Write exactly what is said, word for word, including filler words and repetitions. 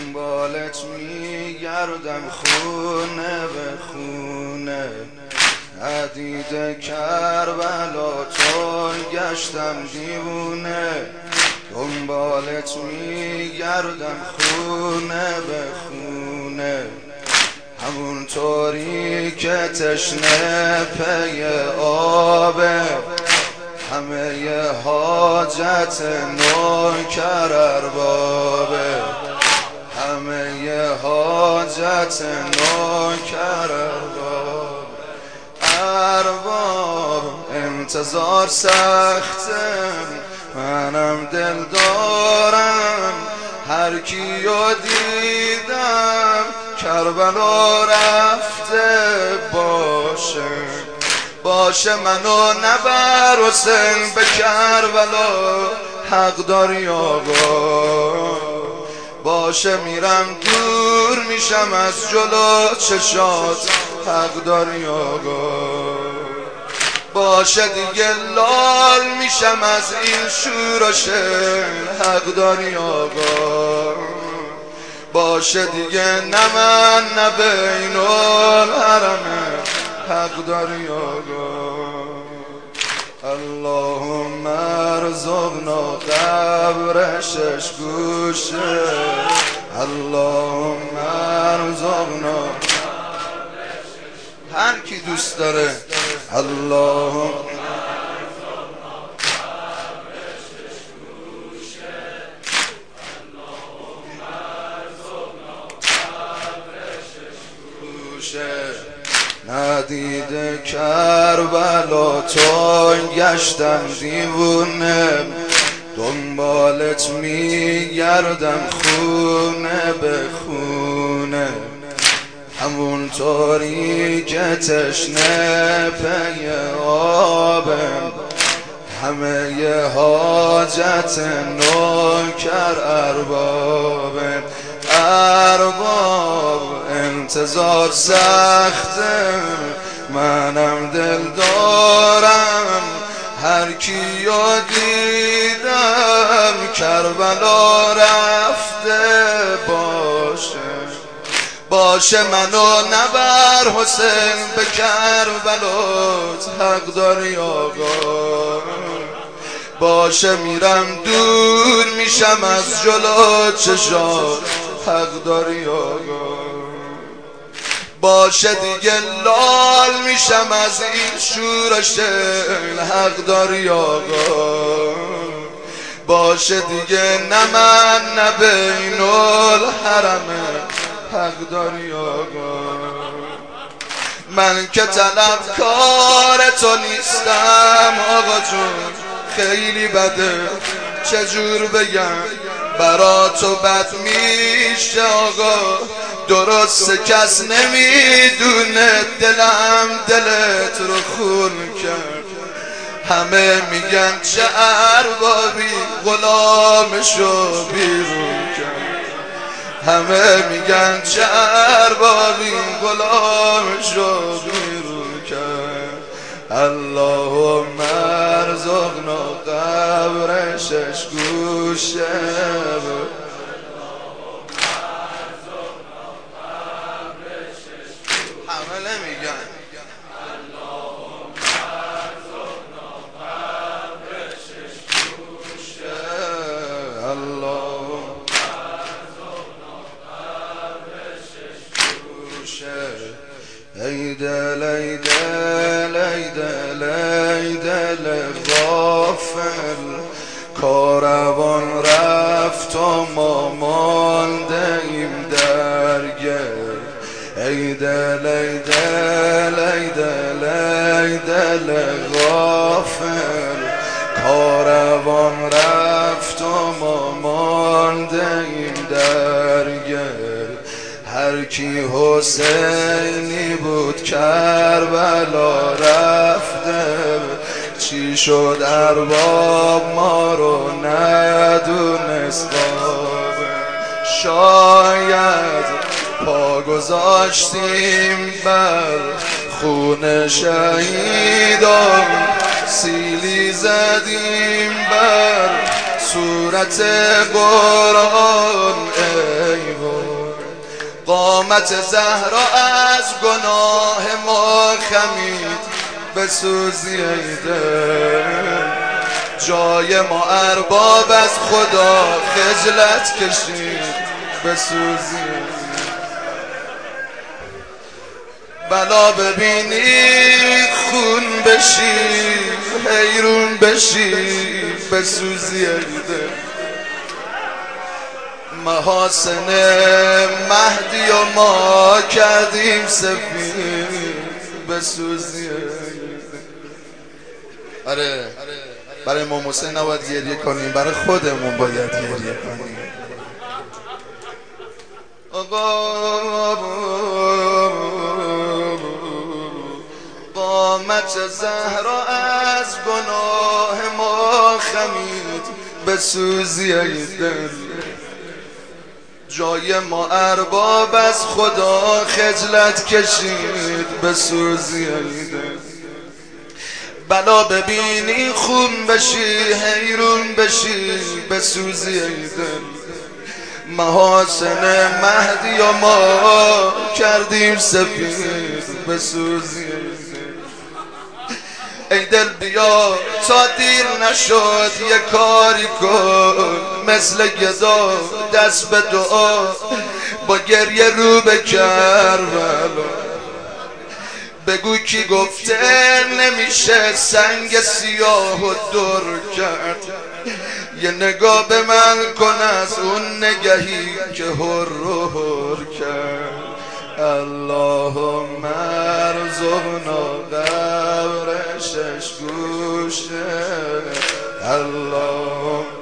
دنبالت میگردم خونه به خونه، ندیده کربلا تو گشتم دیوونه. دنبالت میگردم خونه به خونه، همونطوری که تشنه پی آبه. همه ی حاجت نوکر اربابه، همه ی حاجت نوکر ارباب. ارباب انتظار سخته، منم دل دارم، هر کیو دیدم کربلا رفته باشه. باشه منو نبر حسین به کربلا، حق داری آقا. باشه میرم دور میشم از جلو چشات، حق داری آقا. باشه دیگه لال میشم از این شور و شل، حق داری آقا. باشه دیگه نه من نه بین الحرمه، حق داری آقا. اللهم ارزقنا قبر شش گوشه، اللهم ارزقنا هر کی دوست داره. اللهم ندیده کربلا تو گشتم دیوونه، دنبالت میگردم خونه به خونه، همونطوری که تشنه پی آبم. همه ی حاجت نوکر اربابه. ارباب انتظار سخته، منم دل دارم، هر کیو دیدم کربلا رفته باشه. باشه منو نبر حسین به کربلات، حق داری آقا. باشه میرم دور میشم از جلو چشات، حق داری آقا. باشه دیگه لال میشم از این شور و شل، حق داری آقا. باشه دیگه نه من نه بین الحرمه، حق داری آقا. من که طلبکار تو نیستم آقا جون، خیلی بده چجور بگم برا تو بد میشه آقا. درست کس نمیدونه دلم دلت رو خون کرد. همه میگن چه اربابی غلامشو بیرون کرد. همه میگن چه اربابی غلامشو بیرون کرد. اللهم ارزقنا قبر شش گوشه، همه نمیگن اللهم ارزقنا قبر شش گوشه، اللهم ارزقنا قبر شش گوشه. ای دل ای دل ای دل ای دل غافل، کاروان رفت و ما مانده ایم درگل. ای دل ای دل ای دل ای دل غافل، کاروان رفت و ما مانده ایم درگل. هر کی حسینی بود کربلا رفته، چی شد ارباب ما رو ندونست خوابه. شاید پا گذاشتیم بر خون شهیدان، سیلی زدیم بر صورت قرآن. ای قامت زهرا از گناه ما خمید بسوزی ای دل، جای ما ارباب از خدا خجلت کشید بسوزی. بلا ببینی خون بشی حیرون بشی بسوزی ای دل، محاسن مهدی و ما کردیم سفید بسوزی. آره برای امام حسین نباید گریه کنیم، برای خودمون باید گریه کنیم. قامت زهرا از گناه ما خمید بسوزی ای دل، جای ما ارباب از خدا خجلت کشید بسوزی ای دل. بلا ببینی خون بشی حیرون بشی بسوزی ای دل، محاسن مهدی و ما کردیم سفید بسوزی ای دل. ای دل بیا تا دیر نشد یه کاری کن، مثل گدا دست به دعا با گریه رو به کربلا، بگو کی گفته نمیشه سنگ سیاه و در کرد، یه نگاه به من کن از اون نگهی که هر رو هر کرد. اللهم ارزقنا قبر شش گوشه، اللهم